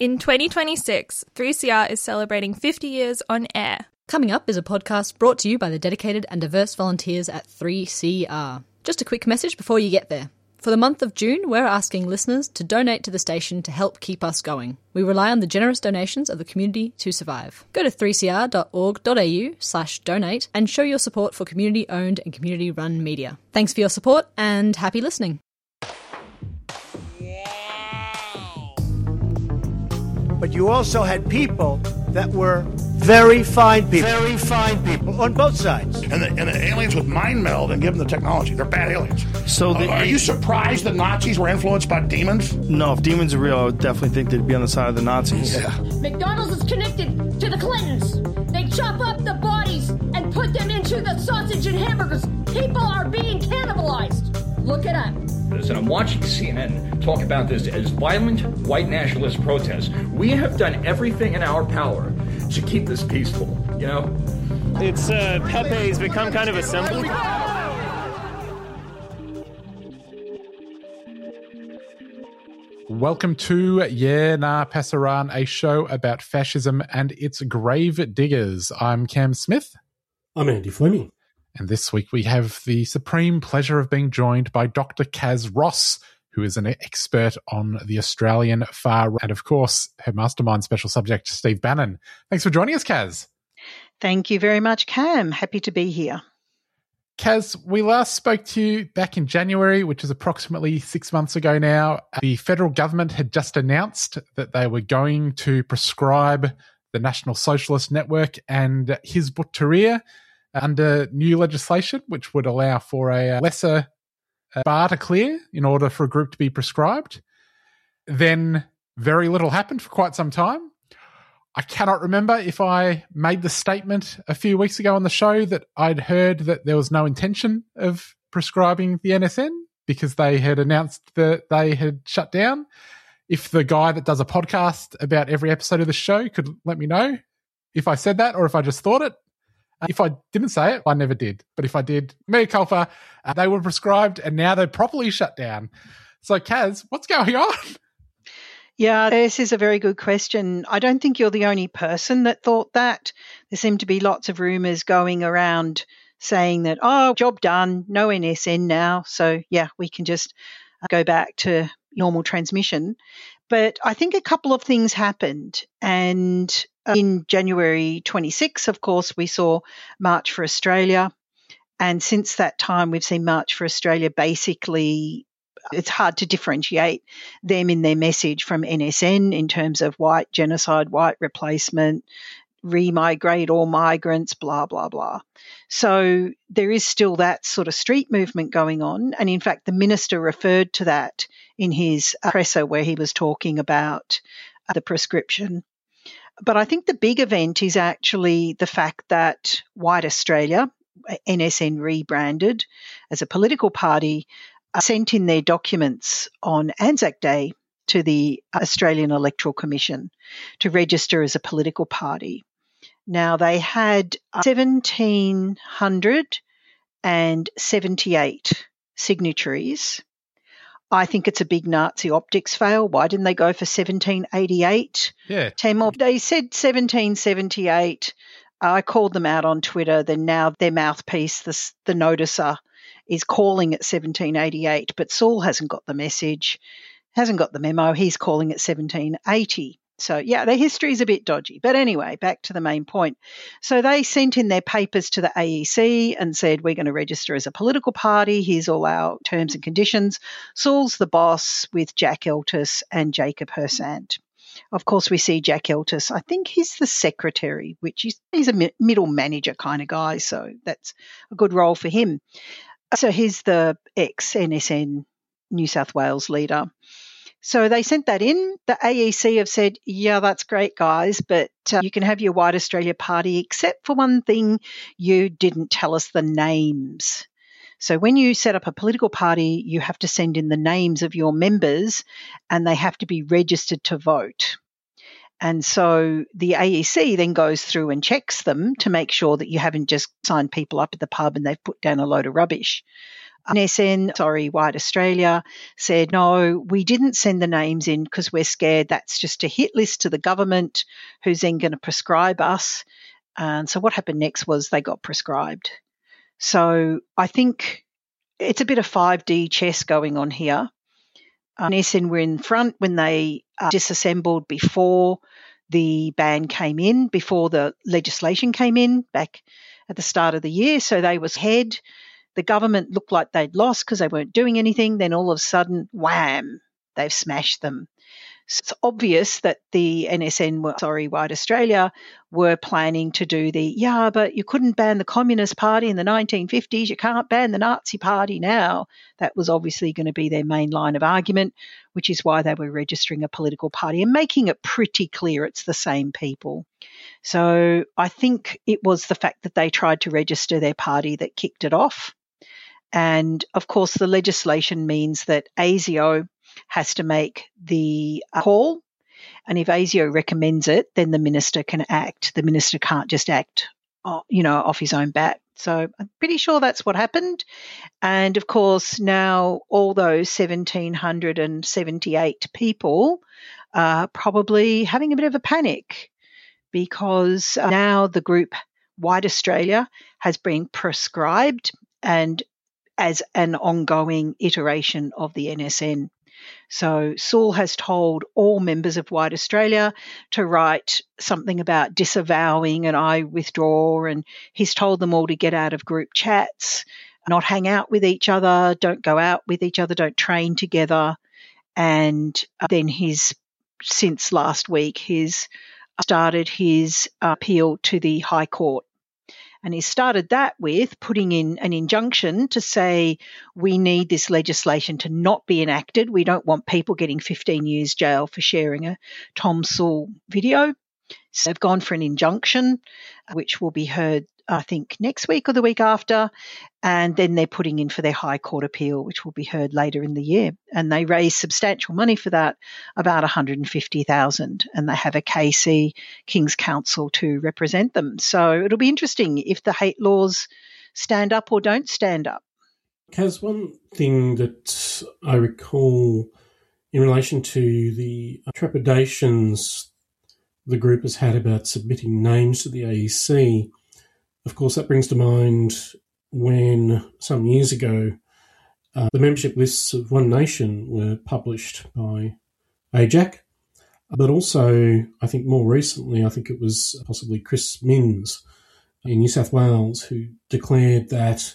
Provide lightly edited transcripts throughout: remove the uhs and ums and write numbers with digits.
In 2026, 3CR is celebrating 50 years on air. Coming up is a podcast brought to you by the dedicated and diverse volunteers at 3CR. Just a quick message before you get there. For the month of June, we're asking listeners to donate to the station to help keep us going. We rely on the generous donations of the community to survive. Go to 3cr.org.au/donate and show your support for community-owned and community-run media. Thanks for your support and happy listening. But you also had people that were very fine people. Very fine people on both sides. And the aliens would mind meld and give them the technology. They're bad aliens. So are you surprised that Nazis were influenced by demons? No, if demons are real, I would definitely think they'd be on the side of the Nazis. Yeah. McDonald's is connected to the Clintons. They chop up the bodies and put them into the sausage and hamburgers. People are being cannibalized. Look it up. And I'm watching CNN talk about this as violent white nationalist protests. We have done everything in our power to keep this peaceful, you know? It's Pepe's become kind of a symbol. Welcome to Yeah Nah Pasaran, a show about fascism and its grave diggers. I'm Cam Smith. I'm Andy Fleming. And this week we have the supreme pleasure of being joined by Dr. Kaz Ross, who is an expert on the Australian far right, and of course her mastermind special subject, Steve Bannon. Thanks for joining us, Kaz. Thank you very much, Cam. Happy to be here. Kaz, we last spoke to you back in January, which is approximately 6 months ago now. The federal government had just announced that they were going to prescribe the National Socialist Network and Hizb ut-Tahrir under new legislation, which would allow for a lesser bar to clear in order for a group to be prescribed. Then very little happened for quite some time. I cannot remember if I made the statement a few weeks ago on the show that I'd heard that there was no intention of prescribing the NSN because they had announced that they had shut down. If the guy that does a podcast about every episode of the show could let me know if I said that or if I just thought it. If I didn't say it, I never did. But if I did, mea culpa, they were prescribed and now they're properly shut down. So, Kaz, what's going on? Yeah, this is a very good question. I don't think you're the only person that thought that. There seem to be lots of rumours going around saying that, oh, job done, no NSN now. So, yeah, we can just go back to normal transmission. But I think a couple of things happened. And in January 26, of course, we saw March for Australia. And since that time, we've seen March for Australia basically, it's hard to differentiate them in their message from NSN in terms of white genocide, white replacement, remigrate all migrants, blah, blah, blah. So there is still that sort of street movement going on. And in fact, the minister referred to that in his presser where he was talking about the prescription. But I think the big event is actually the fact that White Australia, NSN rebranded as a political party, sent in their documents on Anzac Day to the Australian Electoral Commission to register as a political party. Now, they had 1,778 signatories. I think it's a big Nazi optics fail. Why didn't they go for 1788? Yeah. They said 1778. I called them out on Twitter. Then now their mouthpiece, the noticer, is calling it 1788. But Saul hasn't got the message, hasn't got the memo. He's calling it 1780. So, yeah, their history is a bit dodgy. But anyway, back to the main point. So they sent in their papers to the AEC and said, we're going to register as a political party. Here's all our terms and conditions. Saul's the boss with Jack Eltis and Jacob Hersant. Of course, we see Jack Eltis. I think he's the secretary, which he's a middle manager kind of guy. So that's a good role for him. So he's the ex-NSN New South Wales leader. So they sent that in. The AEC have said, yeah, that's great, guys, but you can have your White Australia Party, except for one thing, you didn't tell us the names. So when you set up a political party, you have to send in the names of your members and they have to be registered to vote. And so the AEC then goes through and checks them to make sure that you haven't just signed people up at the pub and they've put down a load of rubbish. White Australia, said, no, we didn't send the names in because we're scared that's just a hit list to the government who's then going to prescribe us. And so what happened next was they got prescribed. So I think it's a bit of 5D chess going on here. NSN were in front when they disassembled before the ban came in, before the legislation came in back at the start of the year. So they was ahead. The government looked like they'd lost because they weren't doing anything. Then all of a sudden, wham, they've smashed them. So it's obvious that the White Australia were planning to do but you couldn't ban the Communist Party in the 1950s. You can't ban the Nazi Party now. That was obviously going to be their main line of argument, which is why they were registering a political party and making it pretty clear it's the same people. So I think it was the fact that they tried to register their party that kicked it off. And, of course, the legislation means that ASIO has to make the call, and if ASIO recommends it, then the minister can act. The minister can't just act, off his own bat. So I'm pretty sure that's what happened. And, of course, now all those 1,778 people are probably having a bit of a panic because now the group White Australia has been prescribed and as an ongoing iteration of the NSN. So Sewell has told all members of White Australia to write something about disavowing and I withdraw, and he's told them all to get out of group chats, not hang out with each other, don't go out with each other, don't train together. And then since last week, he's started his appeal to the High Court. And he started that with putting in an injunction to say we need this legislation to not be enacted. We don't want people getting 15 years jail for sharing a Tom Sewell video. So they've gone for an injunction, which will be heard, I think, next week or the week after. And then they're putting in for their High Court appeal, which will be heard later in the year. And they raised substantial money for that, about $150,000. And they have a KC, King's Counsel, to represent them. So it'll be interesting if the hate laws stand up or don't stand up. Kaz, one thing that I recall in relation to the trepidations the group has had about submitting names to the AEC, of course, that brings to mind when some years ago the membership lists of One Nation were published by AJAC, but also I think more recently, I think it was possibly Chris Minns in New South Wales who declared that,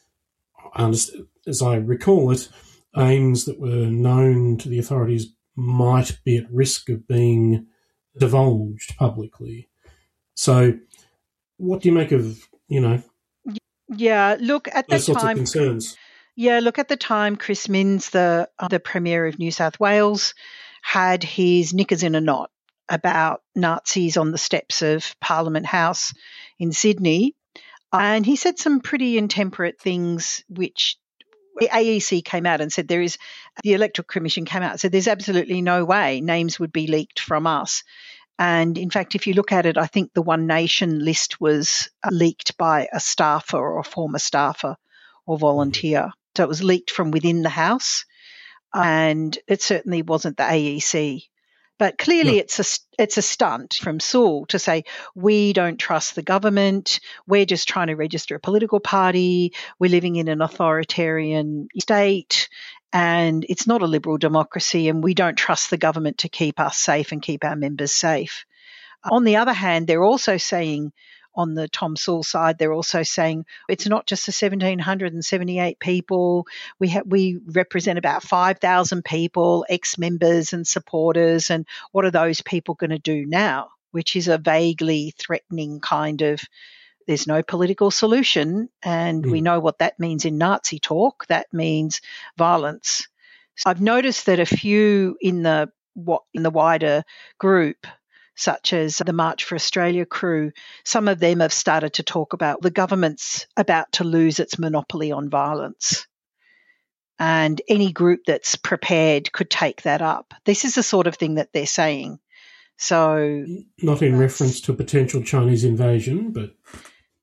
as I recall it, names that were known to the authorities might be at risk of being divulged publicly. So what do you make of, Yeah, look, at those the sorts time, of concerns? Yeah, look, at the time, Chris Minns, the Premier of New South Wales, had his knickers in a knot about Nazis on the steps of Parliament House in Sydney. And he said some pretty intemperate things, which the AEC came out and said the Electoral Commission came out and said there's absolutely no way names would be leaked from us. And in fact, if you look at it, I think the One Nation list was leaked by a staffer or a former staffer or volunteer. So it was leaked from within the House, and it certainly wasn't the AEC. But clearly it's a stunt from Sewell to say, we don't trust the government, we're just trying to register a political party, we're living in an authoritarian state, and it's not a liberal democracy, and we don't trust the government to keep us safe and keep our members safe. On the other hand, they're also saying, on the Tom Sewell side, they're also saying it's not just the 1,778 people. We represent about 5,000 people, ex-members and supporters, and what are those people going to do now? Which is a vaguely threatening kind of, there's no political solution, and we know what that means in Nazi talk. That means violence. So I've noticed that a few in the wider group, such as the March for Australia crew, some of them have started to talk about the government's about to lose its monopoly on violence. And any group that's prepared could take that up. This is the sort of thing that they're saying. So, not in reference to a potential Chinese invasion, but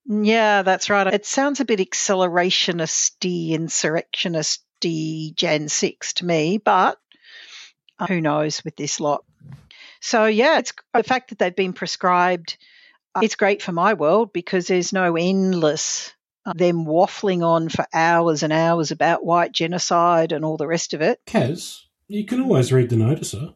Yeah, that's right. It sounds a bit accelerationisty, insurrectionisty Jan 6 to me, but who knows with this lot. So, yeah, it's the fact that they've been prescribed, it's great for my world because there's no endless them waffling on for hours and hours about white genocide and all the rest of it. Kaz, you can always read the noticer.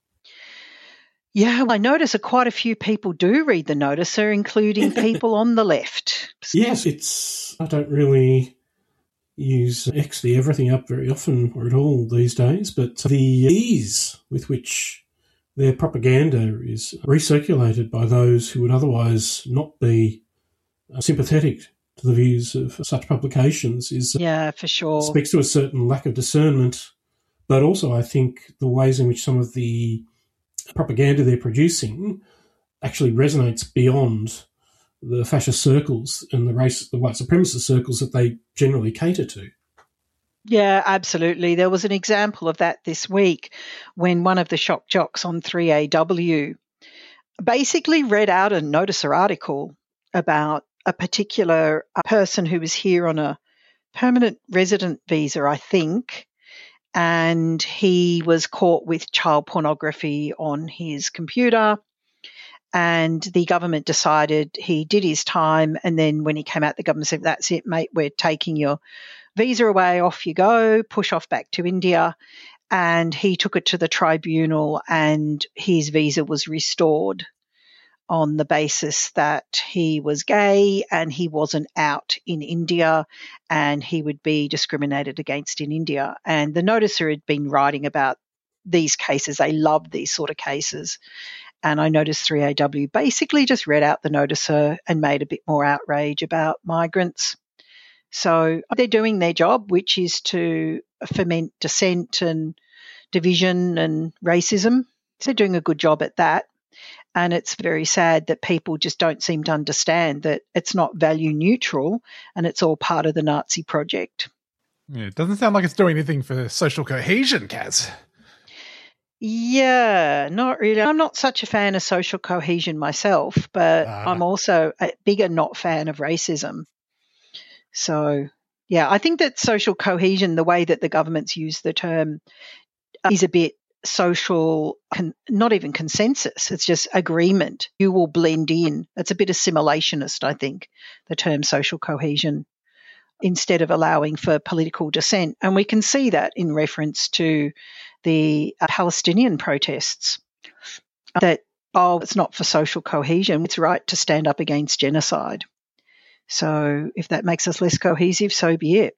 Yeah, I notice quite a few people do read the noticer, including people on the left. Yes, I don't really use X the everything up very often or at all these days, but the ease with which their propaganda is recirculated by those who would otherwise not be sympathetic to the views of such publications is yeah, for sure, speaks to a certain lack of discernment, but also I think the ways in which some of the propaganda they're producing actually resonates beyond the fascist circles and the white supremacist circles that they generally cater to. Yeah, absolutely. There was an example of that this week when one of the shock jocks on 3AW basically read out a noticer article about a particular person who was here on a permanent resident visa, I think, and he was caught with child pornography on his computer. And the government decided he did his time. And then when he came out, the government said, that's it, mate, we're taking your visa away, off you go, push off back to India. And he took it to the tribunal and his visa was restored on the basis that he was gay and he wasn't out in India and he would be discriminated against in India. And the noticer had been writing about these cases. They love these sort of cases. And I noticed 3AW basically just read out the noticer and made a bit more outrage about migrants. So they're doing their job, which is to foment dissent and division and racism. So they're doing a good job at that. And it's very sad that people just don't seem to understand that it's not value neutral and it's all part of the Nazi project. Yeah, it doesn't sound like it's doing anything for social cohesion, Kaz. Yeah, not really. I'm not such a fan of social cohesion myself, but I'm also a bigger not fan of racism. So, yeah, I think that social cohesion, the way that the government's used the term, is a bit social, not even consensus. It's just agreement. You will blend in. It's a bit assimilationist, I think, the term social cohesion, instead of allowing for political dissent. And we can see that in reference to the Palestinian protests, that, it's not for social cohesion. It's right to stand up against genocide. So if that makes us less cohesive, so be it.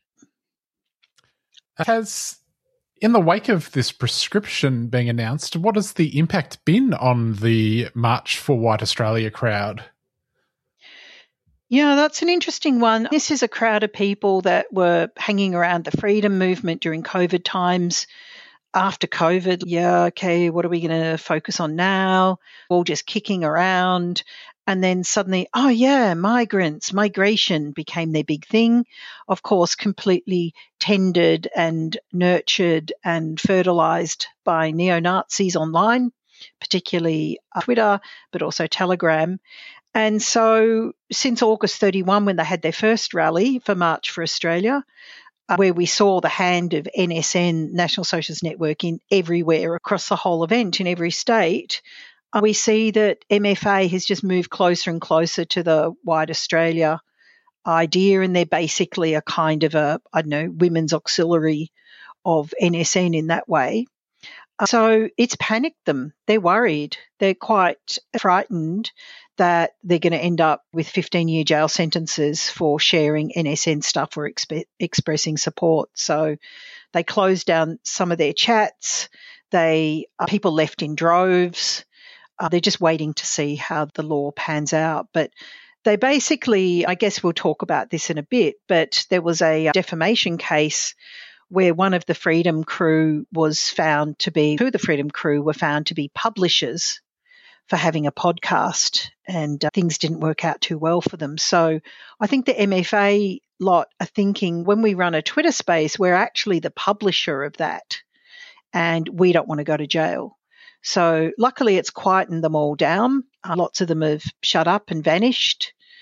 In the wake of this prescription being announced, what has the impact been on the March for White Australia crowd? Yeah, that's an interesting one. This is a crowd of people that were hanging around the freedom movement during COVID times. After COVID, okay, what are we going to focus on now? All just kicking around. And then suddenly, migration became their big thing. Of course, completely tended and nurtured and fertilized by neo-Nazis online, particularly Twitter, but also Telegram. And so since August 31, when they had their first rally for March for Australia, where we saw the hand of NSN, National Socialist Network, in everywhere across the whole event in every state, we see that MFA has just moved closer and closer to the White Australia idea, and they're basically a kind of women's auxiliary of NSN in that way. So it's panicked them. They're worried. They're quite frightened that they're going to end up with 15-year jail sentences for sharing NSN stuff or expressing support. So they closed down some of their chats. People left in droves. They're just waiting to see how the law pans out. But they basically, I guess we'll talk about this in a bit, but there was a defamation case where one of the Freedom Crew were found to be publishers for having a podcast, and things didn't work out too well for them. So I think the MFA lot are thinking, when we run a Twitter space, we're actually the publisher of that and we don't want to go to jail. So luckily it's quietened them all down. Lots of them have shut up and vanished.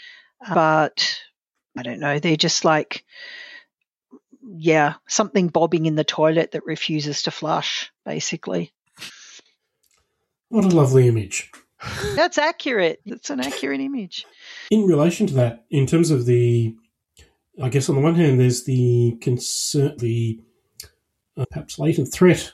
But I don't know, they're just like, something bobbing in the toilet that refuses to flush, basically. What a lovely image. That's accurate. That's an accurate image. In relation to that, in terms of I guess on the one hand, there's the concern, perhaps latent threat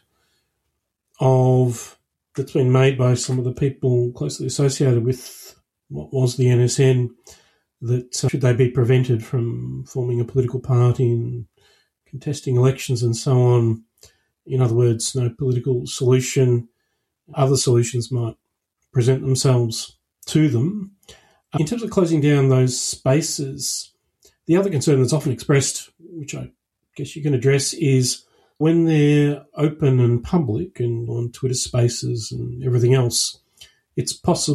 that's been made by some of the people closely associated with what was the NSN, that should they be prevented from forming a political party and contesting elections and so on, in other words, no political solution, other solutions might present themselves to them. In terms of closing down those spaces, the other concern that's often expressed, which I guess you can address, is when they're open and public and on Twitter Spaces and everything else, it's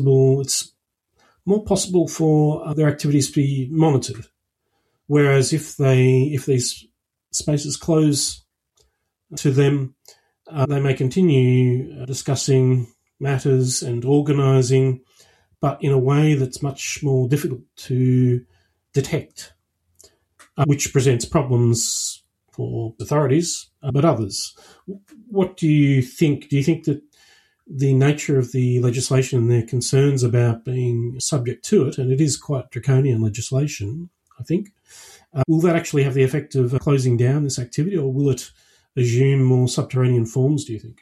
more possible for their activities to be monitored. Whereas if these spaces close to them, they may continue discussing matters and organising, but in a way that's much more difficult to detect, which presents problems for authorities, but others. What do you think? Do you think that the nature of the legislation and their concerns about being subject to it, and it is quite draconian legislation, I think, will that actually have the effect of closing down this activity, or will it assume more subterranean forms, do you think?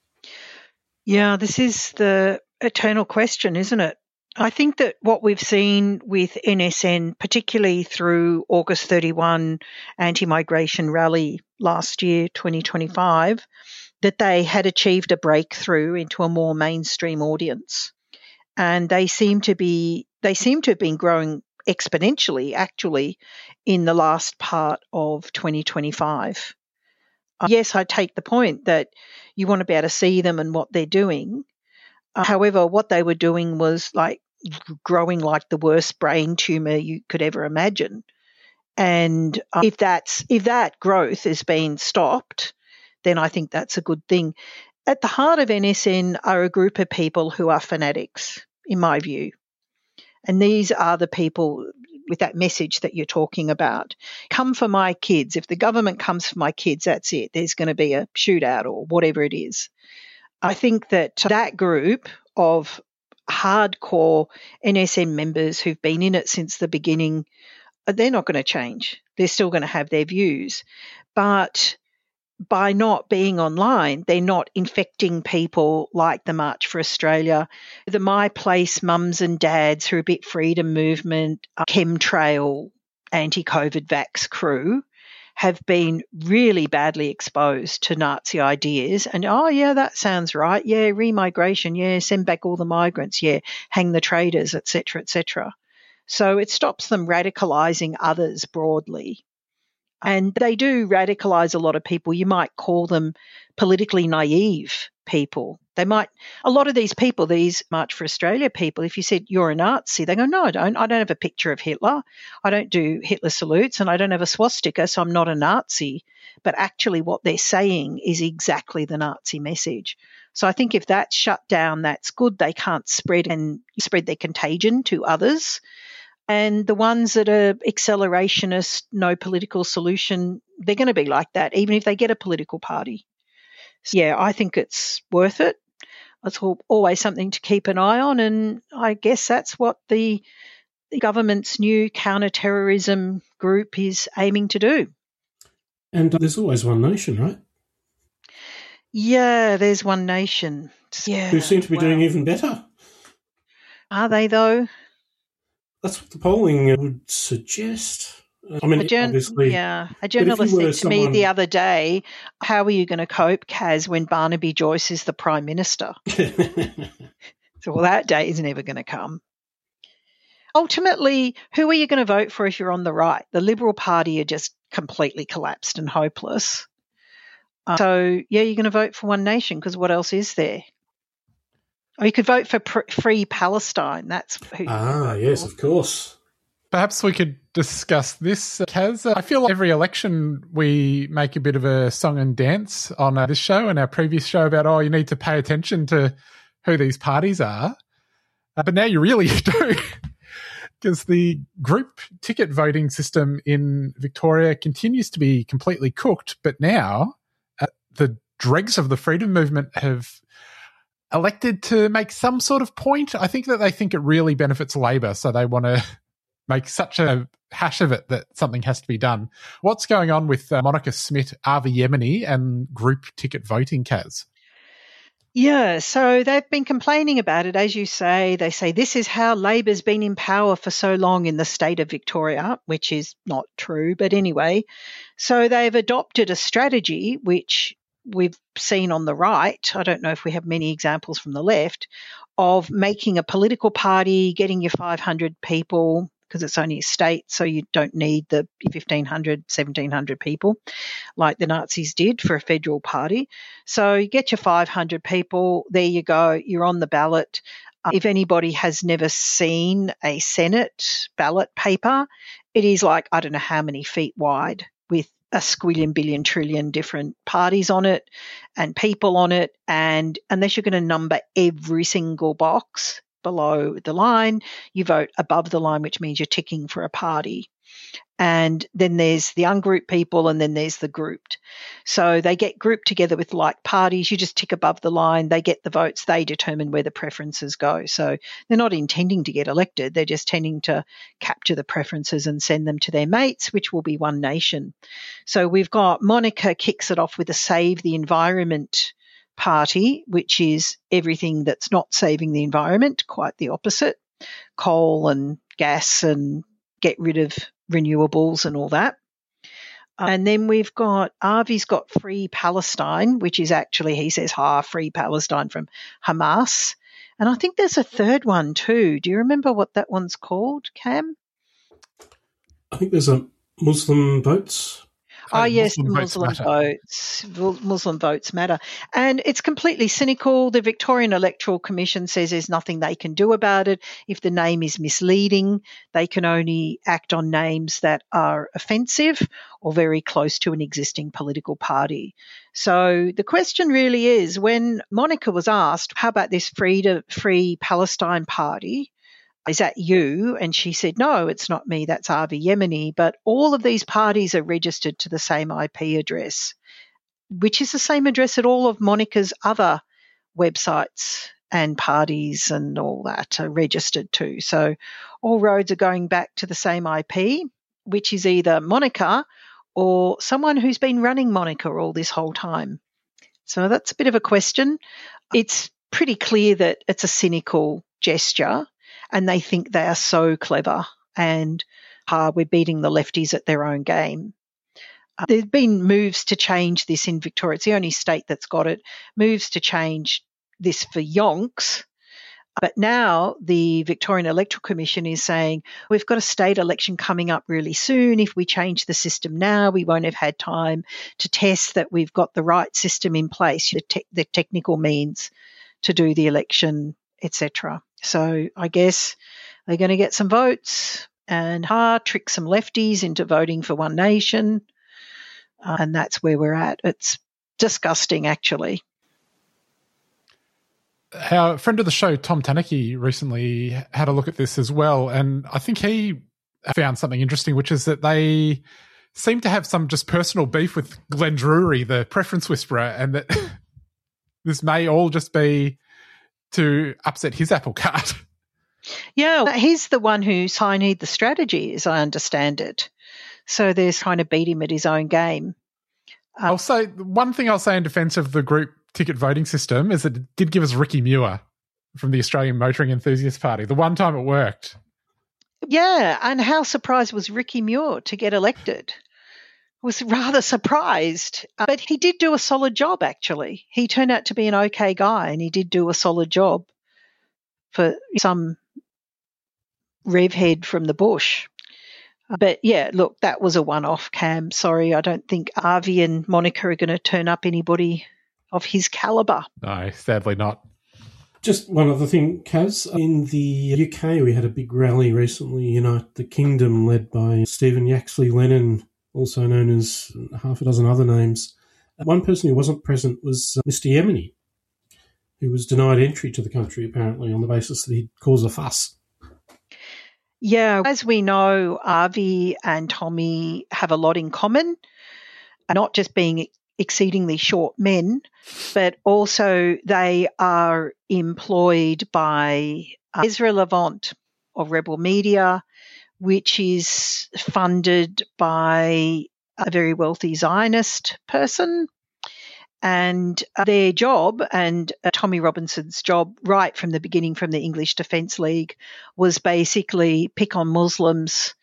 Yeah, this is the eternal question, isn't it? I think that what we've seen with NSN, particularly through August 31 anti-migration rally last year, 2025, that they had achieved a breakthrough into a more mainstream audience. And they seem to have been growing exponentially, actually, in the last part of 2025. Yes, I take the point that you want to be able to see them and what they're doing. However, what they were doing was like growing like the worst brain tumour you could ever imagine. And if that growth has been stopped, then I think that's a good thing. At the heart of NSN are a group of people who are fanatics, in my view. And these are the people with that message that you're talking about. Come for my kids. If the government comes for my kids, that's it. There's going to be a shootout or whatever it is. I think that group of hardcore NSN members who've been in it since the beginning, they're not going to change. They're still going to have their views. But by not being online, they're not infecting people like the March for Australia, the My Place mums and dads who are a bit freedom movement, chemtrail, anti-COVID vax crew have been really badly exposed to Nazi ideas. And, oh, yeah, that sounds right. Yeah, remigration. Yeah, send back all the migrants. Yeah, hang the traitors, et cetera, et cetera. So it stops them radicalising others broadly. And they do radicalise a lot of people. You might call them politically naive people. A lot of these people, these March for Australia people, if you said you're a Nazi, they go, no, I don't. I don't have a picture of Hitler. I don't do Hitler salutes and I don't have a swastika, so I'm not a Nazi. But actually what they're saying is exactly the Nazi message. So I think if that's shut down, that's good. They can't spread their contagion to others. And the ones that are accelerationist, no political solution, they're going to be like that, even if they get a political party. So, yeah, I think it's worth it. It's always something to keep an eye on, and I guess that's what the government's new counter-terrorism group is aiming to do. And there's always One Nation, right? Yeah, there's One Nation. Yeah, who seem to be doing even better. Are they, though? That's what the polling would suggest. I mean, obviously. Yeah. A journalist said to me the other day, how are you going to cope, Kaz, when Barnaby Joyce is the Prime Minister? So, well, that day is never going to come. Ultimately, who are you going to vote for if you're on the right? The Liberal Party are just completely collapsed and hopeless. So, yeah, you're going to vote for One Nation because what else is there? Or you could vote for Free Palestine. That's who. Yes, of course. Perhaps we could discuss this, Kaz. I feel like every election we make a bit of a song and dance on this show and our previous show about, you need to pay attention to who these parties are. But now you really do. because the group ticket voting system in Victoria continues to be completely cooked, but now the dregs of the freedom movement have elected to make some sort of point. I think that they think it really benefits Labor, so they want to make such a hash of it that something has to be done. What's going on with Monica Smith, Avi Yemeni, and group ticket voting, Kaz? Yeah, so they've been complaining about it, as you say. They say this is how Labor's been in power for so long in the state of Victoria, which is not true. But anyway, so they've adopted a strategy which we've seen on the right. I don't know if we have many examples from the left of making a political party, getting your 500 people, because it's only a state, so you don't need the 1,500, 1,700 people like the Nazis did for a federal party. So you get your 500 people, there you go, you're on the ballot. If anybody has never seen a Senate ballot paper, it is like, I don't know how many feet wide with a squillion, billion, trillion different parties on it and people on it. And unless you're going to number every single box below the line, you vote above the line, which means you're ticking for a party. And then there's the ungrouped people, and then there's the grouped. So they get grouped together with like parties. You just tick above the line. They get the votes. They determine where the preferences go. So they're not intending to get elected. They're just tending to capture the preferences and send them to their mates, which will be One Nation. So we've got Monica kicks it off with a Save the Environment party, which is everything that's not saving the environment, quite the opposite, coal and gas and get rid of renewables and all that. And then we've got, Avi's got Free Palestine, which is actually, he says, Free Palestine from Hamas. And I think there's a third one too. Do you remember what that one's called, Cam? I think there's a Muslim Votes. Oh, yes, Muslim votes. Muslim votes matter. And it's completely cynical. The Victorian Electoral Commission says there's nothing they can do about it. If the name is misleading, they can only act on names that are offensive or very close to an existing political party. So the question really is, when Monica was asked, how about this Free Palestine party? Is that you? And she said, no, it's not me. That's Avi Yemeni. But all of these parties are registered to the same IP address, which is the same address that all of Monica's other websites and parties and all that are registered to. So all roads are going back to the same IP, which is either Monica or someone who's been running Monica all this whole time. So that's a bit of a question. It's pretty clear that it's a cynical gesture, and they think they are so clever and we're beating the lefties at their own game. There have been moves to change this in Victoria. It's the only state that's got it. Moves to change this for yonks. But now the Victorian Electoral Commission is saying, we've got a state election coming up really soon. If we change the system now, we won't have had time to test that we've got the right system in place, the technical means to do the election, etc. So I guess they're going to get some votes and trick some lefties into voting for One Nation. And that's where we're at. It's disgusting, actually. Our friend of the show, Tom Tanaki, recently had a look at this as well. And I think he found something interesting, which is that they seem to have some just personal beef with Glenn Drury, the preference whisperer, and that this may all just be to upset his apple cart. Yeah, he's the one who stymied the strategy, as I understand it. So they're trying to beat him at his own game. Also, one thing I'll say in defence of the group ticket voting system is that it did give us Ricky Muir from the Australian Motoring Enthusiast Party, the one time it worked. Yeah, and how surprised was Ricky Muir to get elected? Was rather surprised. But he did do a solid job, actually. He turned out to be an okay guy, and he did do a solid job for some revhead from the bush. But, yeah, look, that was a one-off, Cam. Sorry, I don't think Avi and Monica are going to turn up anybody of his calibre. No, sadly not. Just one other thing, Kaz. In the UK, we had a big rally recently, Unite the Kingdom, led by Stephen Yaxley Lennon, also known as half a dozen other names. One person who wasn't present was Mr. Yemeni, who was denied entry to the country, apparently, on the basis that he'd cause a fuss. Yeah, as we know, Avi and Tommy have a lot in common, not just being exceedingly short men, but also they are employed by Ezra Levant of Rebel Media, which is funded by a very wealthy Zionist person. And their job, and Tommy Robinson's job right from the beginning from the English Defence League, was basically pick on Muslims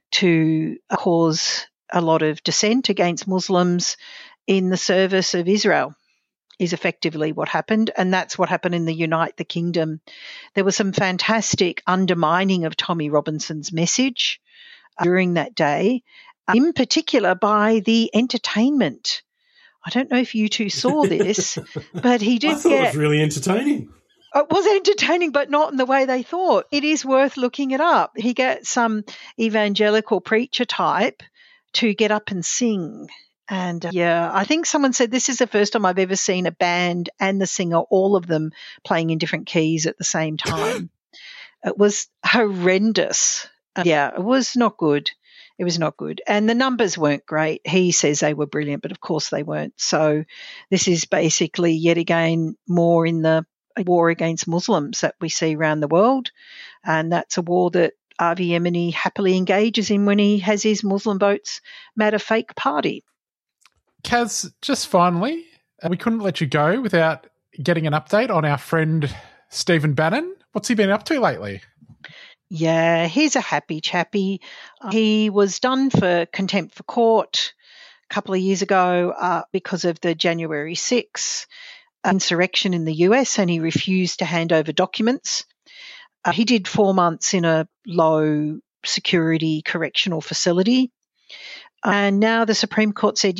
to cause a lot of dissent against Muslims in the service of Israel, is effectively what happened. And that's what happened in the Unite the Kingdom. There was some fantastic undermining of Tommy Robinson's message during that day, in particular by the entertainment. I don't know if you two saw this, but he did I thought it was really entertaining. It was entertaining, but not in the way they thought. It is worth looking it up. He gets some evangelical preacher type to get up and sing. And I think someone said this is the first time I've ever seen a band and the singer, all of them playing in different keys at the same time. It was horrendous. It was not good. It was not good. And the numbers weren't great. He says they were brilliant, but of course they weren't. So this is basically yet again more in the war against Muslims that we see around the world. And that's a war that Avi Yemeni happily engages in when he has his Muslim Votes Matter fake party. Kaz, just finally, we couldn't let you go without getting an update on our friend Stephen Bannon. What's he been up to lately? Yeah, he's a happy chappy. He was done for contempt for court a couple of years ago because of the January 6th insurrection in the US, and he refused to hand over documents. He did 4 months in a low security correctional facility. And now the Supreme Court said,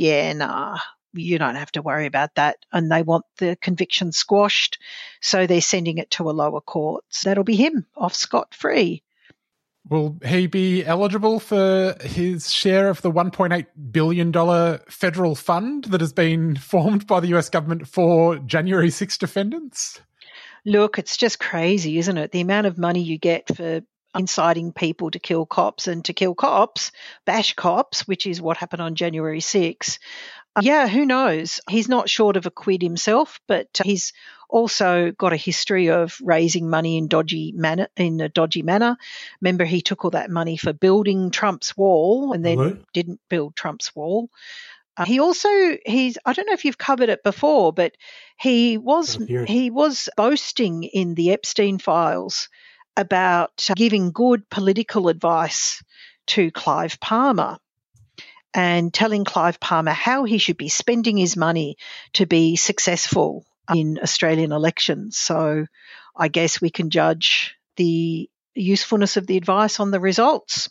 you don't have to worry about that. And they want the conviction squashed. So they're sending it to a lower court. So that'll be him off scot-free. Will he be eligible for his share of the $1.8 billion federal fund that has been formed by the US government for January 6 defendants? Look, it's just crazy, isn't it? The amount of money you get for inciting people to kill cops and to kill cops, bash cops, which is what happened on January 6. Who knows? He's not short of a quid himself, but he's also got a history of raising money in a dodgy manner. Remember, he took all that money for building Trump's wall and then didn't build Trump's wall. I don't know if you've covered it before, but he was boasting in the Epstein files about giving good political advice to Clive Palmer and telling Clive Palmer how he should be spending his money to be successful in Australian elections. So I guess we can judge the usefulness of the advice on the results,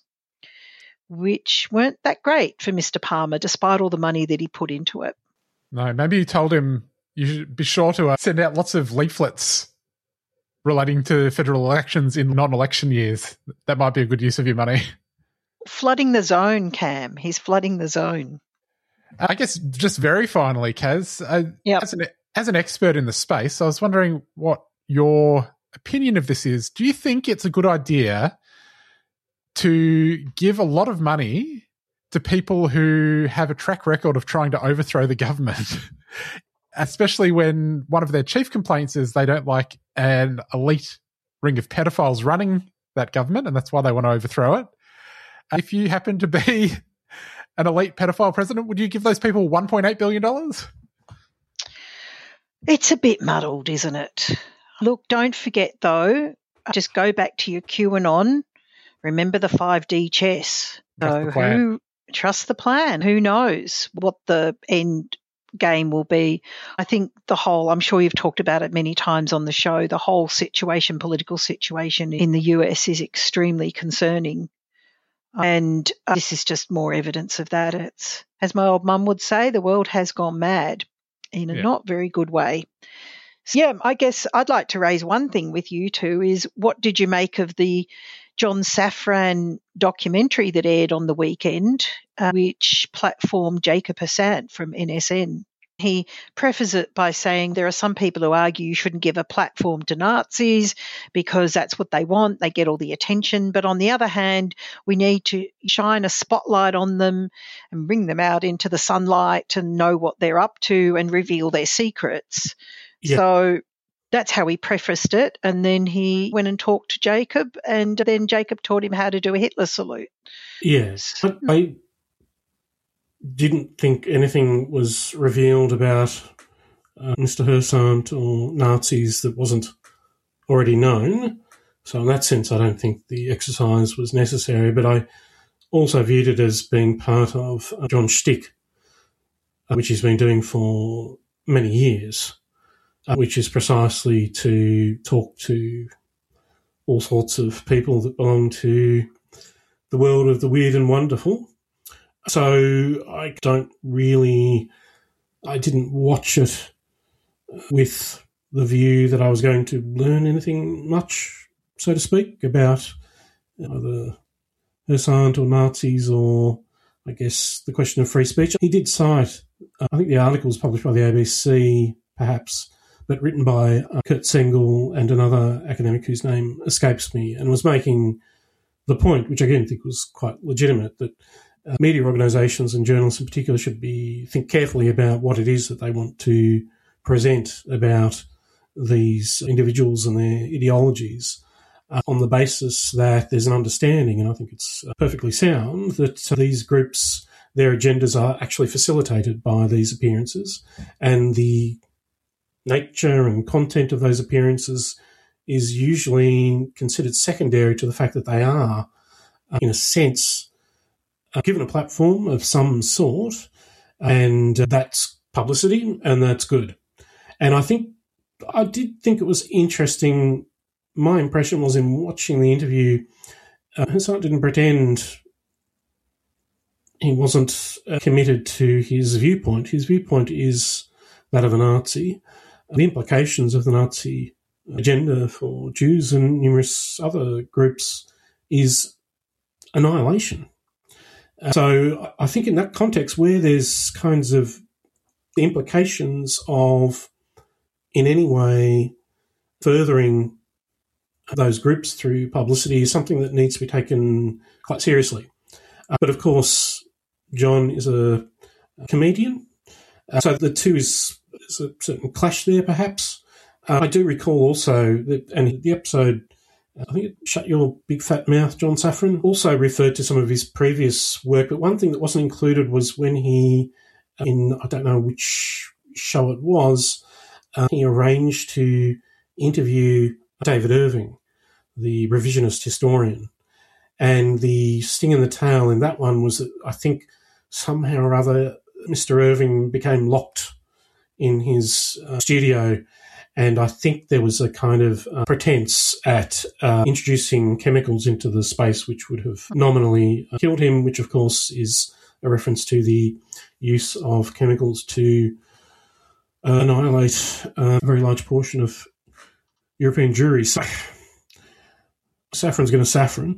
which weren't that great for Mr. Palmer, despite all the money that he put into it. No, maybe you told him you should be sure to send out lots of leaflets relating to federal elections in non-election years. That might be a good use of your money. Flooding the zone, Cam. He's flooding the zone. I guess just very finally, Kaz, as an expert in the space, I was wondering what your opinion of this is. Do you think it's a good idea to give a lot of money to people who have a track record of trying to overthrow the government, especially when one of their chief complaints is they don't like an elite ring of pedophiles running that government, and that's why they want to overthrow it? If you happen to be an elite pedophile president, would you give those people $1.8 billion? It's a bit muddled, isn't it? Look, don't forget, though, just go back to your QAnon. Remember the 5D chess. Trust the plan. Who knows what the end game will be? I think I'm sure you've talked about it many times on the show, the whole political situation in the US is extremely concerning. And this is just more evidence of that. It's, as my old mum would say, the world has gone mad in a not very good way. So, I guess I'd like to raise one thing with you two is what did you make of the John Safran documentary that aired on the weekend, which platformed Jacob Hassant from NSN? He prefaces it by saying there are some people who argue you shouldn't give a platform to Nazis because that's what they want. They get all the attention. But on the other hand, we need to shine a spotlight on them and bring them out into the sunlight and know what they're up to and reveal their secrets. Yeah. So that's how he prefaced it. And then he went and talked to Jacob, and then Jacob taught him how to do a Hitler salute. Yes. I didn't think anything was revealed about Mr. Hersant or Nazis that wasn't already known. So in that sense, I don't think the exercise was necessary. But I also viewed it as being part of John's shtick, which he's been doing for many years, which is precisely to talk to all sorts of people that belong to the world of the weird and wonderful. So I didn't watch it with the view that I was going to learn anything much, so to speak, about either Hersant or Nazis or, I guess, the question of free speech. He did cite, I think the article was published by the ABC, perhaps, but written by Kurt Sengel and another academic whose name escapes me, and was making the point, which I again think was quite legitimate, that media organisations and journalists in particular should think carefully about what it is that they want to present about these individuals and their ideologies on the basis that there's an understanding, and I think it's perfectly sound, that these groups, their agendas are actually facilitated by these appearances, and the nature and content of those appearances is usually considered secondary to the fact that they are, in a sense, given a platform of some sort, and that's publicity, and that's good. And I did think it was interesting. My impression was in watching the interview, Hersant didn't pretend he wasn't committed to his viewpoint. His viewpoint is that of a Nazi. The implications of the Nazi agenda for Jews and numerous other groups is annihilation. So I think in that context, where there's kinds of implications of in any way furthering those groups through publicity is something that needs to be taken quite seriously. But of course, John is a comedian, so the two is a certain clash there perhaps. I do recall also that, and the episode, I think it Shut Your Big Fat Mouth, John Safran, also referred to some of his previous work, but one thing that wasn't included was when he, in I don't know which show it was, he arranged to interview David Irving, the revisionist historian. And the sting in the tail in that one was that I think somehow or other Mr. Irving became locked in his studio, and I think there was a kind of pretense at introducing chemicals into the space which would have nominally killed him, which of course is a reference to the use of chemicals to annihilate a very large portion of European Jewry. So Safran's going to Safran.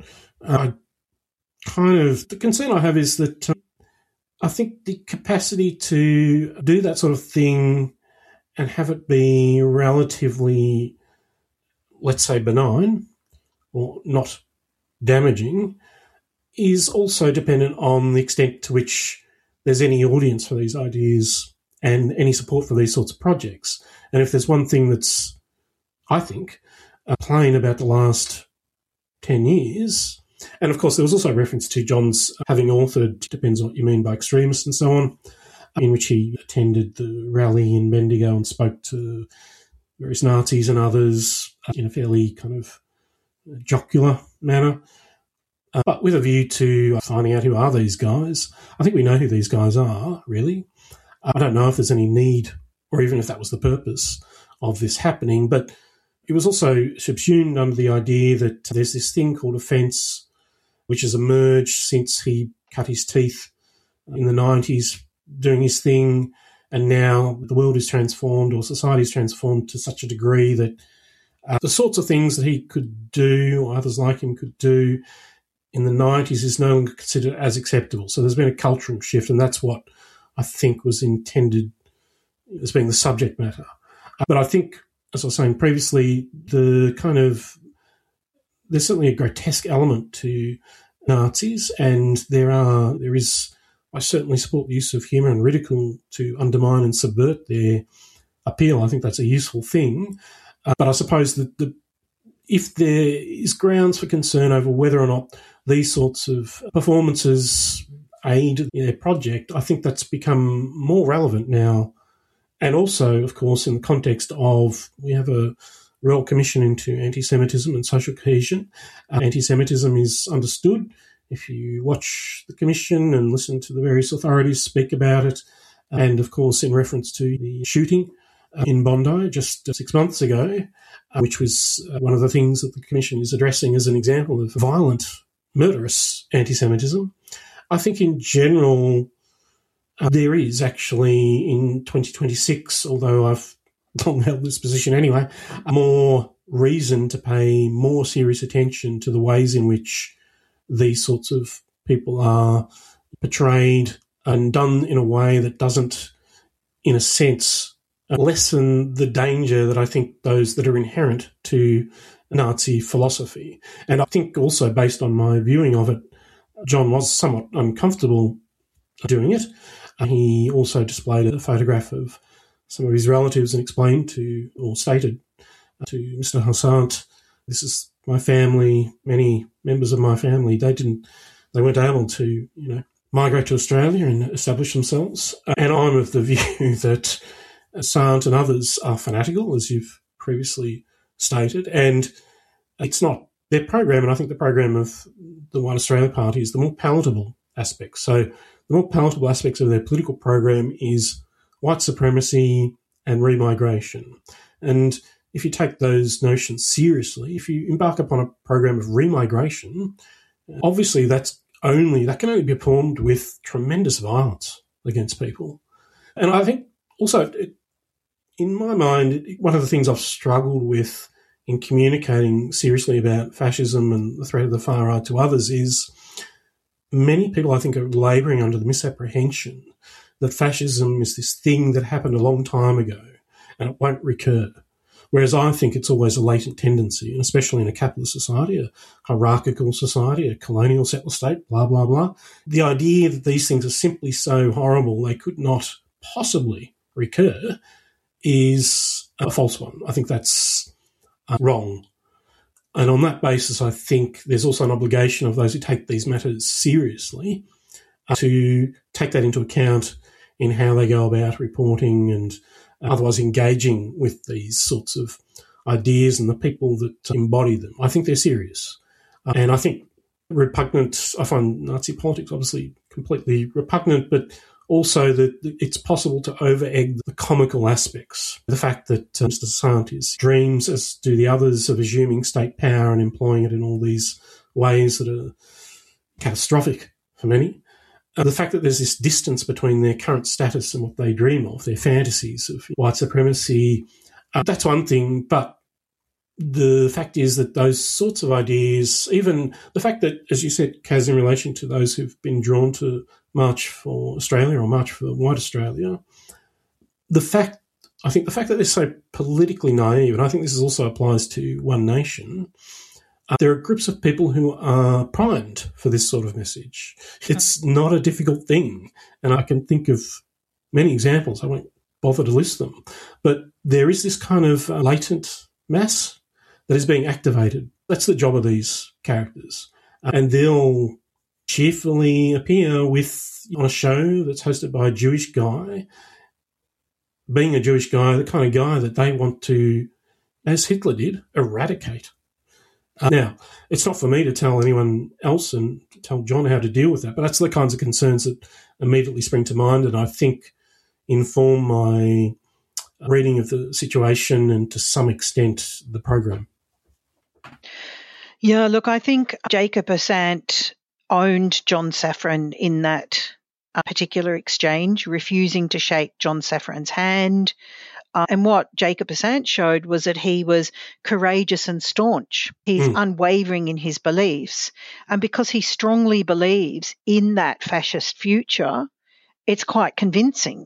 The concern I have is that I think the capacity to do that sort of thing and have it be relatively, let's say, benign or not damaging is also dependent on the extent to which there's any audience for these ideas and any support for these sorts of projects. And if there's one thing that's, I think, plain about the last 10 years, and of course there was also a reference to John's having authored, depends on what you mean by extremists and so on, in which he attended the rally in Bendigo and spoke to various Nazis and others in a fairly kind of jocular manner, but with a view to finding out who are these guys. I think we know who these guys are, really. I don't know if there's any need, or even if that was the purpose of this happening, but it was also subsumed under the idea that there's this thing called offence, which has emerged since he cut his teeth in the 90s doing his thing, and now the world is transformed, or society is transformed to such a degree that the sorts of things that he could do, or others like him could do, in the 90s is no longer considered as acceptable. So there's been a cultural shift, and that's what I think was intended as being the subject matter. But I think, as I was saying previously, there's certainly a grotesque element to Nazis, and I certainly support the use of humour and ridicule to undermine and subvert their appeal. I think that's a useful thing. But I suppose that if there is grounds for concern over whether or not these sorts of performances aid their project, I think that's become more relevant now. And also, of course, in the context of, we have a Royal Commission into Anti-Semitism and Social Cohesion. Anti-Semitism is understood. If you watch the Commission and listen to the various authorities speak about it, and of course in reference to the shooting in Bondi just 6 months ago, which was one of the things that the Commission is addressing as an example of violent, murderous anti-Semitism. I think in general there is actually in 2026, although I've long held this position anyway, more reason to pay more serious attention to the ways in which these sorts of people are portrayed and done in a way that doesn't, in a sense, lessen the danger that I think those that are inherent to Nazi philosophy. And I think also, based on my viewing of it, John was somewhat uncomfortable doing it. He also displayed a photograph of some of his relatives and explained to, or stated to Mr. Hussant, this is my family, many members of my family, they weren't able to, migrate to Australia and establish themselves. And I'm of the view that Hussant and others are fanatical, as you've previously stated, and it's not their program, and I think the program of the White Australia Party is the more palatable aspect. So the more palatable aspects of their political program is white supremacy and remigration. And if you take those notions seriously, if you embark upon a program of remigration, obviously that can only be performed with tremendous violence against people. And I think also, in my mind, one of the things I've struggled with in communicating seriously about fascism and the threat of the far right to others is many people, I think, are labouring under the misapprehension that fascism is this thing that happened a long time ago and it won't recur. Whereas I think it's always a latent tendency, and especially in a capitalist society, a hierarchical society, a colonial settler state, blah, blah, blah. The idea that these things are simply so horrible they could not possibly recur is a false one. I think that's wrong. And on that basis, I think there's also an obligation of those who take these matters seriously to take that into account in how they go about reporting and otherwise engaging with these sorts of ideas and the people that embody them. I think they're serious. And I think I find Nazi politics obviously completely repugnant, but also that it's possible to over-egg the comical aspects. The fact that Mr. Hussant dreams, as do the others, of assuming state power and employing it in all these ways that are catastrophic for many. The fact that there's this distance between their current status and what they dream of, their fantasies of white supremacy, that's one thing, but the fact is that those sorts of ideas, even the fact that, as you said, Kaz, in relation to those who've been drawn to March for Australia or March for White Australia, the fact that they're so politically naive, and I think this also applies to One Nation, there are groups of people who are primed for this sort of message. It's not a difficult thing, and I can think of many examples. I won't bother to list them, but there is this kind of latent mass that is being activated. That's the job of these characters, and they'll cheerfully appear on a show that's hosted by a Jewish guy, being a Jewish guy, the kind of guy that they want to, as Hitler did, eradicate. Now, it's not for me to tell anyone else and tell John how to deal with that, but that's the kinds of concerns that immediately spring to mind and I think inform my reading of the situation and to some extent the program. Yeah, look, I think Jacob Hussant owned John Safran in that particular exchange, refusing to shake John Safran's hand. And what Jacob Hussant showed was that he was courageous and staunch. He's unwavering in his beliefs. And because he strongly believes in that fascist future, it's quite convincing.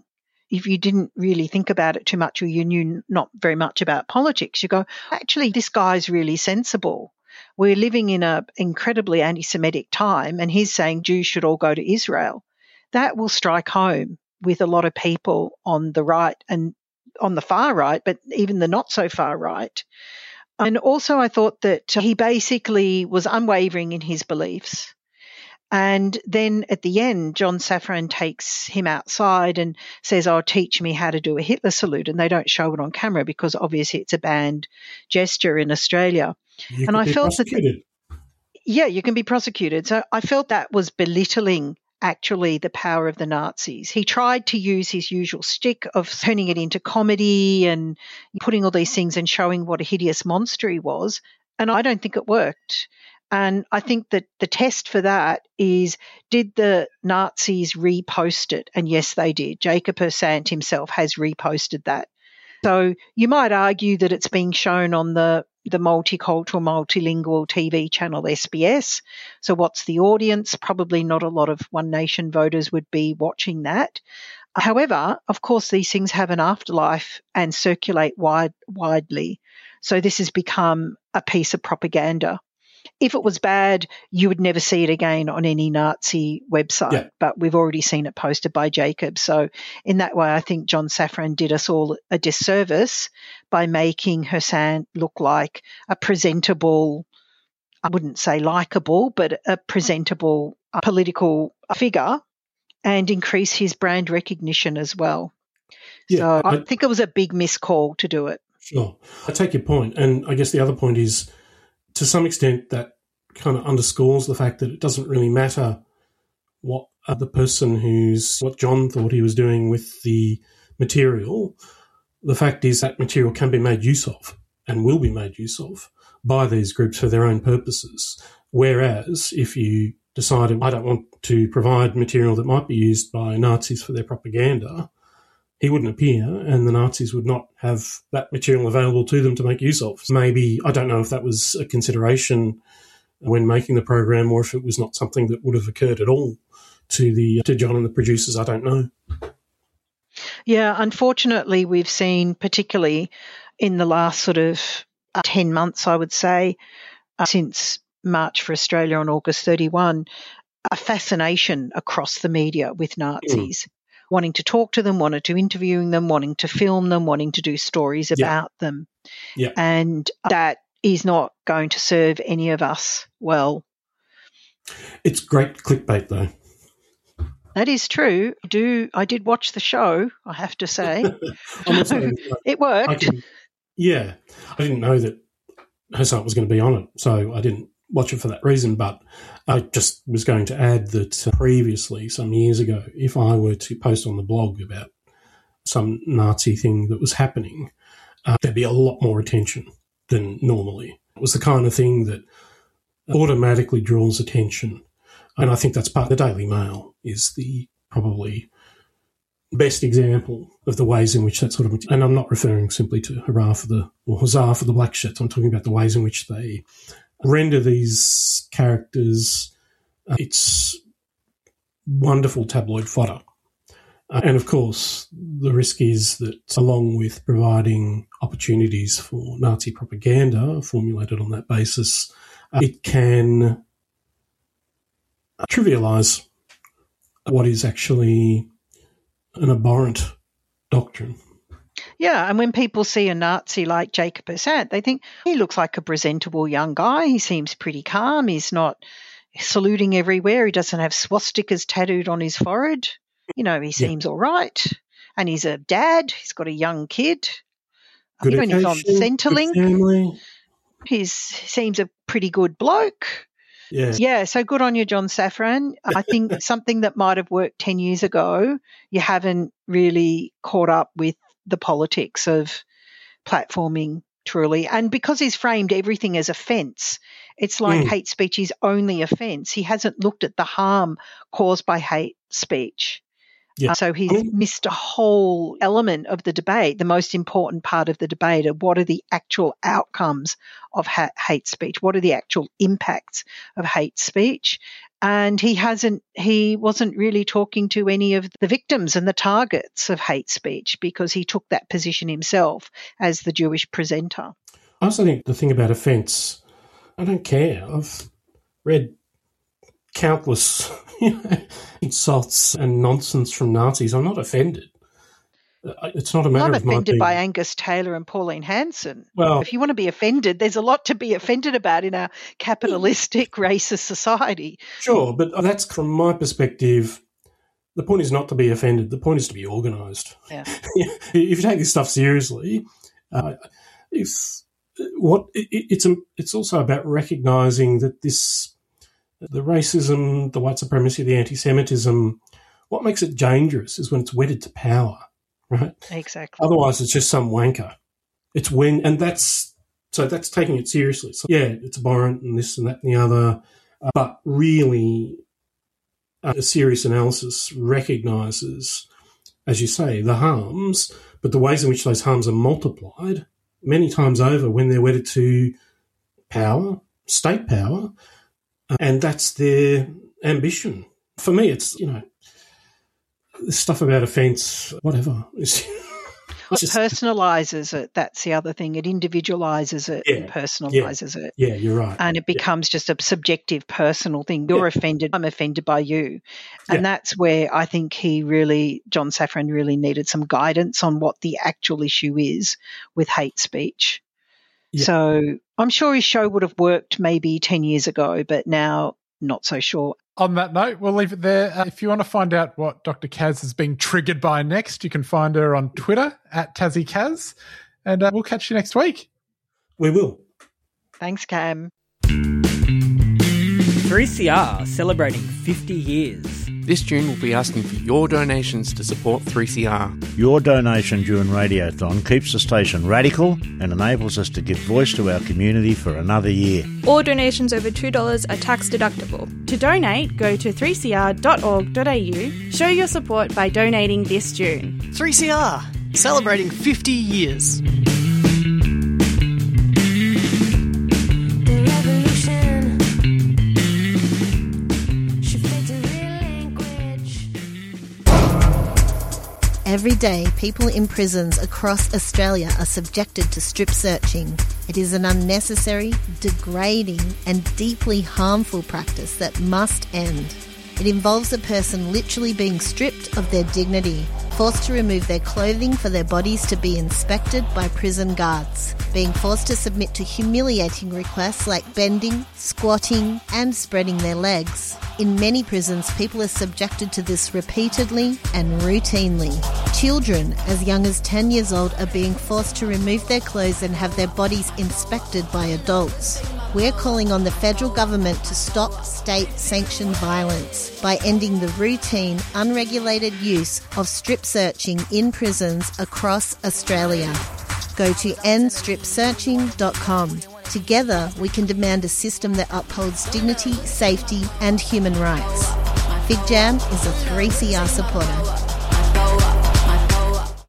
if you didn't really think about it too much or you knew not very much about politics, you go, actually, this guy's really sensible. We're living in an incredibly anti-Semitic time, and he's saying Jews should all go to Israel. That will strike home with a lot of people on the right and on the far right, but even the not so far right. And also I thought that he basically was unwavering in his beliefs. And then at the end, John Safran takes him outside and says, "Oh, teach me how to do a Hitler salute." And they don't show it on camera because obviously it's a banned gesture in Australia. And I felt that, you can be prosecuted. So I felt that was belittling actually the power of the Nazis. He tried to use his usual shtick of turning it into comedy and putting all these things and showing what a hideous monster he was. And I don't think it worked. And I think that the test for that is, did the Nazis repost it? And yes, they did. Jacob Hersant himself has reposted that. So you might argue that it's being shown on the multicultural, multilingual TV channel SBS. So what's the audience? Probably not a lot of One Nation voters would be watching that. However, of course, these things have an afterlife and circulate widely. So this has become a piece of propaganda. If it was bad, you would never see it again on any Nazi website, Yeah. but we've already seen it posted by Jacob. So in that way, I think John Safran did us all a disservice by making Hersant look like a presentable, I wouldn't say likable, but a presentable political figure, and increase his brand recognition as well. Yeah, so I think it was a big miscall to do it. Sure. I take your point. And I guess the other point is, to some extent, that kind of underscores the fact that it doesn't really matter what what John thought he was doing with the material. The fact is that material can be made use of and will be made use of by these groups for their own purposes. Whereas if you decided, I don't want to provide material that might be used by Nazis for their propaganda, he wouldn't appear and the Nazis would not have that material available to them to make use of. Maybe, I don't know if that was a consideration when making the program or if it was not something that would have occurred at all to John and the producers. I don't know. Yeah, unfortunately, we've seen, particularly in the last sort of 10 months, I would say, since March for Australia on August 31, a fascination across the media with Nazis. Wanting to talk to them, wanting to interviewing them, wanting to film them, wanting to do stories about them. Yeah. And that is not going to serve any of us well. It's great clickbait, though. That is true. I did watch the show, I have to say. It worked. I didn't know that Hersant was going to be on it, so I didn't watch it for that reason, but I just was going to add that previously, some years ago, if I were to post on the blog about some Nazi thing that was happening, there'd be a lot more attention than normally. It was the kind of thing that automatically draws attention. And I think that's part of the Daily Mail is the probably best example of the ways in which that sort of, and I'm not referring simply to Huzzah for the Black Shirts. I'm talking about the ways in which they render these characters. It's wonderful tabloid fodder. And of course, the risk is that along with providing opportunities for Nazi propaganda formulated on that basis, it can trivialise what is actually an abhorrent doctrine. Yeah, and when people see a Nazi like Jacob Hersant, they think he looks like a presentable young guy. He seems pretty calm. He's not saluting everywhere. He doesn't have swastikas tattooed on his forehead. He seems all right. And he's a dad. He's got a young kid. Good When he's on Centrelink, he seems a pretty good bloke. Yeah, so good on you, John Safran. I think something that might have worked 10 years ago, you haven't really caught up with the politics of platforming truly. And because he's framed everything as offence, it's like hate speech is only offence. He hasn't looked at the harm caused by hate speech. Yeah. So he's missed a whole element of the debate, the most important part of the debate of what are the actual outcomes of hate speech, what are the actual impacts of hate speech. And he wasn't really talking to any of the victims and the targets of hate speech because he took that position himself as the Jewish presenter. I also think the thing about offence, I don't care. I've read countless insults and nonsense from Nazis. I'm not offended. It's not a matter of I'm offended by Angus Taylor and Pauline Hanson. Well, if you want to be offended, there's a lot to be offended about in our capitalistic, racist society. Sure, but that's from my perspective. The point is not to be offended. The point is to be organised. Yeah. If you take this stuff seriously, it's also about recognising that the racism, the white supremacy, the anti-Semitism, what makes it dangerous is when it's wedded to power, right? Exactly. Otherwise, it's just some wanker. It's that's taking it seriously. So, yeah, it's abhorrent and this and that and the other, but really a serious analysis recognises, as you say, the harms, but the ways in which those harms are multiplied many times over when they're wedded to power, state power, and that's their ambition. For me, it's, this stuff about offence, whatever. It personalises it. That's the other thing. It individualises it and personalises it. Yeah, you're right. And it becomes just a subjective, personal thing. You're offended. I'm offended by you. And that's where I think John Safran really needed some guidance on what the actual issue is with hate speech. Yeah. So I'm sure his show would have worked maybe 10 years ago, but now not so sure. On that note, we'll leave it there. If you want to find out what Dr. Kaz is being triggered by next, you can find her on Twitter @TazzyKaz, and we'll catch you next week. We will. Thanks, Cam. 3CR celebrating 50 years. This June we'll be asking for your donations to support 3CR. Your donation during Radiothon keeps the station radical and enables us to give voice to our community for another year. All donations over $2 are tax deductible. To donate, go to 3cr.org.au. Show your support by donating this June. 3CR, celebrating 50 years. Every day, people in prisons across Australia are subjected to strip searching. It is an unnecessary, degrading and deeply harmful practice that must end. It involves a person literally being stripped of their dignity, forced to remove their clothing for their bodies to be inspected by prison guards, being forced to submit to humiliating requests like bending, squatting and spreading their legs. In many prisons, people are subjected to this repeatedly and routinely. Children as young as 10 years old are being forced to remove their clothes and have their bodies inspected by adults. We're calling on the federal government to stop state-sanctioned violence by ending the routine, unregulated use of strip searching in prisons across Australia. Go to endstripsearching.com. Together, we can demand a system that upholds dignity, safety and human rights. Fig Jam is a 3CR supporter.